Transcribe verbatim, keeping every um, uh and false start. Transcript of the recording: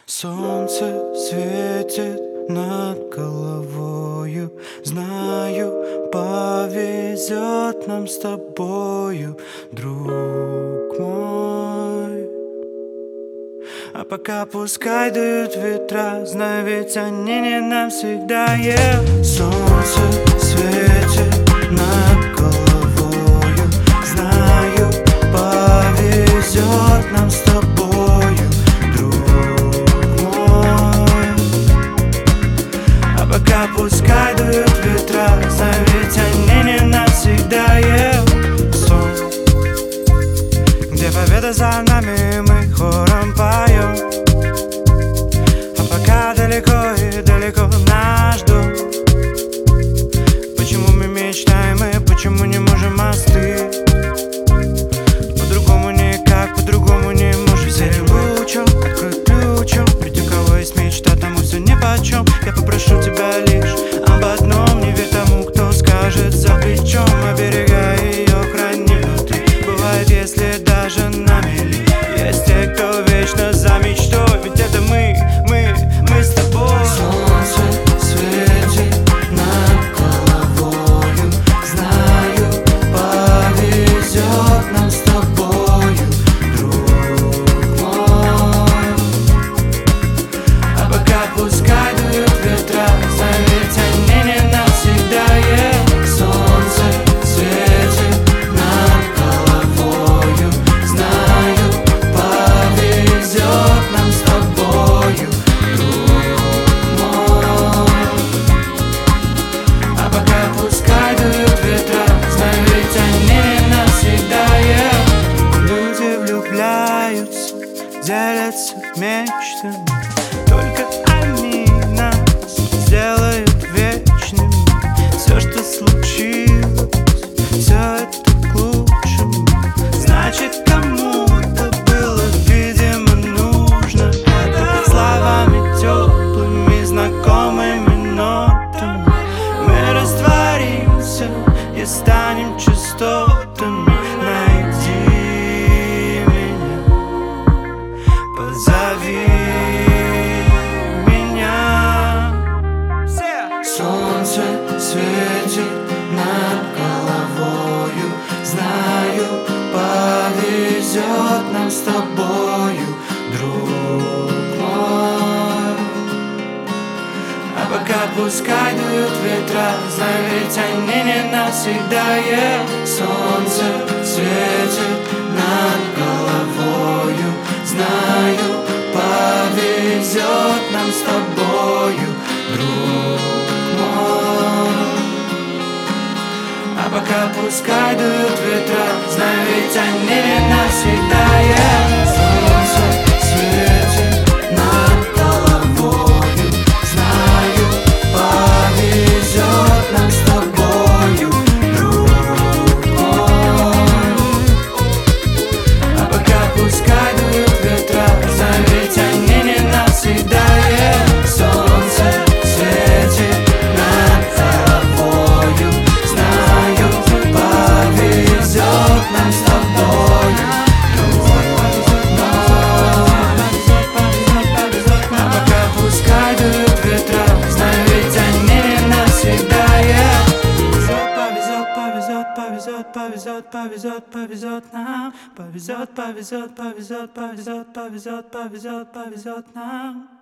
Солнце светит над головою, знаю, повезет нам с тобою, друг мой. А пока пускай дуют ветра, знаю, ведь они не навсегда. Yeah. Солнце светит над головою, знаю, повезет нам с тобою, друг мой. А пока пускай дуют ветра, знаю, ведь они не навсегда. Yeah. Сон, где победа за нами, мы хором поем. А пока далеко и далеко наш дом. Почему мы мечтаем и почему не можем остыть? По-другому никак, по-другому не можем. Взяли лучом, открой ключом. Ведь у кого есть мечта, тому все нипочем. Я попрошу тебя лишь об одном: не верь тому, кто скажет за плечом. Оберегай ее, храни внутри. Бывает, если даже на мели есть те, кто вечно за мечтой. Ведь это мы, мы, мы с тобой. Солнце светит над головою, знаю, повезет нам с тобою, друг мой. А пока пускай дуют ветра, знаю, ведь они не навсегда. Yeah. Солнце светит над головою, знаю, повезет нам с тобою, друг мой. А пока пускай дуют ветра, знаю, ведь они не навсегда. Yeah. Люди влюбляются, делятся мечтами, только они нас сделают вечными. Все, что случилось, все это к лучшему. Значит, кому-то было, видимо, нужно это словами теплыми, знакомыми нотами. Мы растворимся и станем частотами. Найди меня, позови меня. Солнце светит над головою, знаю, повезет нам с тобою, друг мой. А пока пускай дуют ветра, знаю, ведь они не навсегда. Yeah. Солнце светит над головою, знаю, повезет нам с тобою, друг мой. А пока пускай дуют ветра, знаю, ведь они не навсегда. Yeah. Солнце светит над головою, знаю, повезет нам с тобою, друг мой. А пока пускай дуют ветра, знаю, ведь они не навсегда. Yeah. Солнце светит над головою, знаю, повезет нам с тобою, друг мой. А пока пускай дуют ветра, знаю, ведь они не навсегда. Yeah. Повезет, повезет, повезет, повезет, повезет, повезет нам. Повезет, повезет, повезет, повезет, повезет, повезет, повезет нам.